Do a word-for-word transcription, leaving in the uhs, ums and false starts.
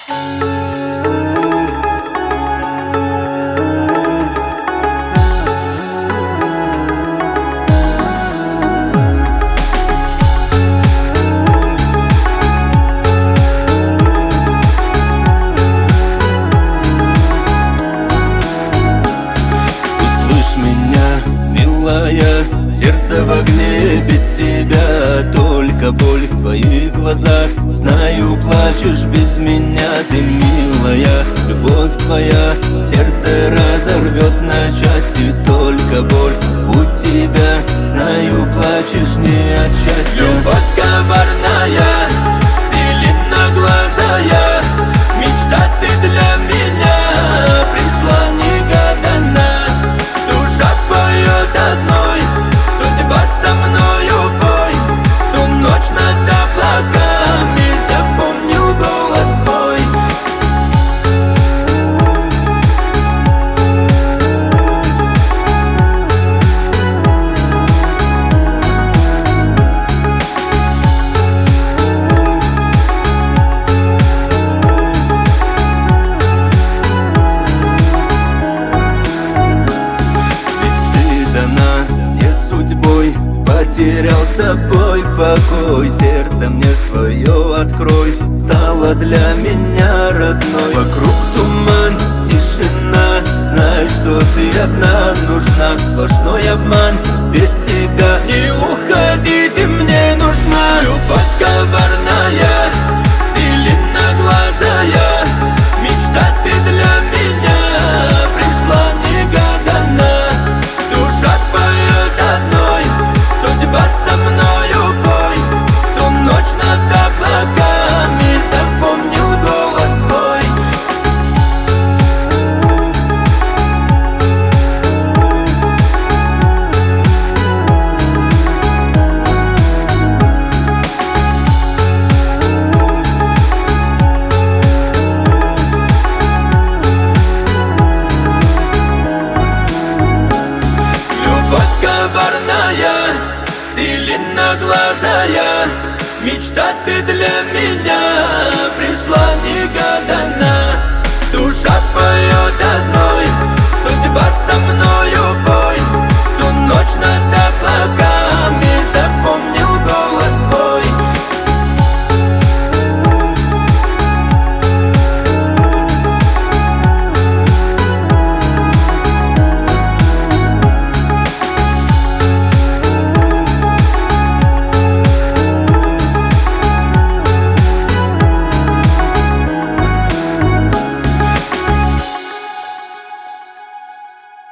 Сердце в огне, без тебя только боль в твоих глазах. Знаю, плачешь без меня, ты милая. Любовь твоя сердце разорвет на части, только боль у тебя. Знаю, плачешь не от счастья. Любовь коварная, зеленоглазая, мечта ты для меня пришла негаданно. Душа поет одной, судьба со мною бой. Ту ночь над облаками запомнил голос твой. Потерял с тобой покой, сердце мне свое открой. Стала для меня родной. Вокруг туман, тишина, знай, что ты одна нужна. Сплошной обман, без себя не уходи, ты мне нужна. Любовь коварная, зеленоглазая, мечта ты для меня пришла негаданно. Душа поет одной, судьба со мною бой. Ту ночь над облаками запомнил голос твой. Любовь коварная, зеленоглазая, мечта ты для меня